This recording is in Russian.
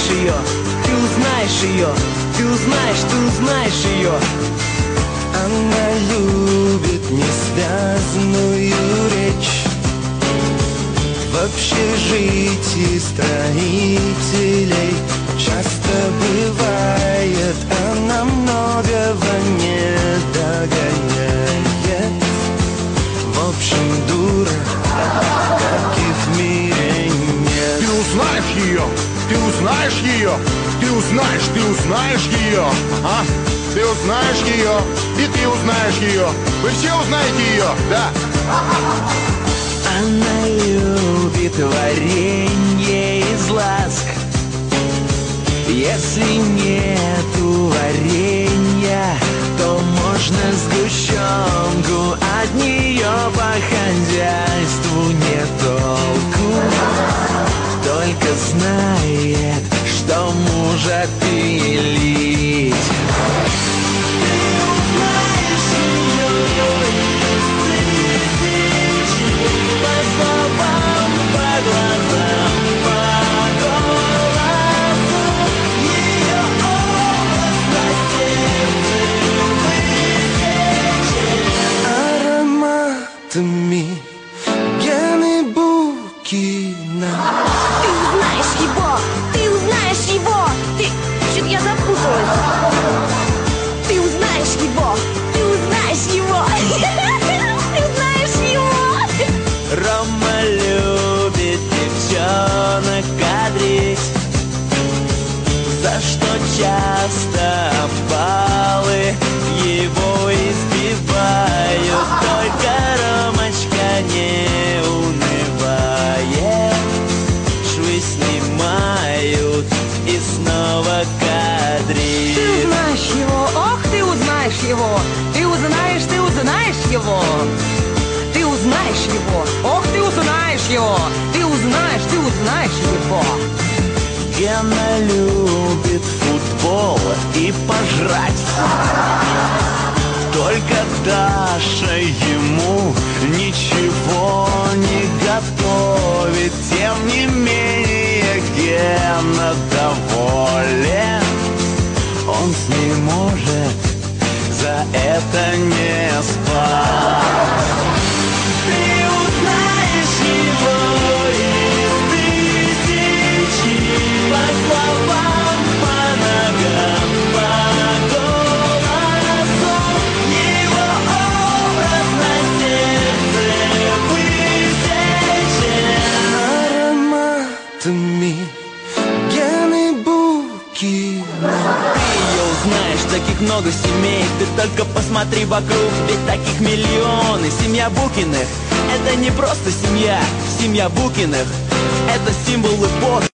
узнаешь ее, ты узнаешь ее, ты узнаешь, ты узнаешь ее. Она любит несвязанную речь. В общежитии строителей часто бывает, она многого не догоняет. В общем, дура, как и в мире нет. Ты узнаешь ее, ты узнаешь ее, ты узнаешь ее, а? Ты узнаешь ее, и ты узнаешь ее. Вы все узнаете ее, да? Она любит варенье из ласк. Если нету варенья, то можно сгущенку. От нее по хозяйству нет толку. Только знает, что мужа пилить. Ароматами Гены Букина. Ты узнаешь его, ты узнаешь его. Ты... Чё-то я запуталась. Ты узнаешь его, ты узнаешь его. Ты узнаешь его. Рома любит девчонок кадрить, за что часто баллы его избивают. Только Ромочка не унывает, швы снимают и снова кадрит. Ты узнаешь его, ох, ты узнаешь его. Ты узнаешь его. Ты узнаешь его, ох, ты узнаешь его. Ты узнаешь его. Гена любит футбол и пожрать. Только Даша ему ничего не готовит. Тем не менее Гена доволен. Он с ней может за это не спать. Ты узнаешь его из тысячи, по словам, по ногам, по голосу. Его образ на сердце высечен. Ароматами Гены Букина. Ты ее узнаешь, таких много семей. Ты только посмотри вокруг, ведь таких миллионы. Семья Букиных — это не просто семья. Семья Букиных — это символ эпохи.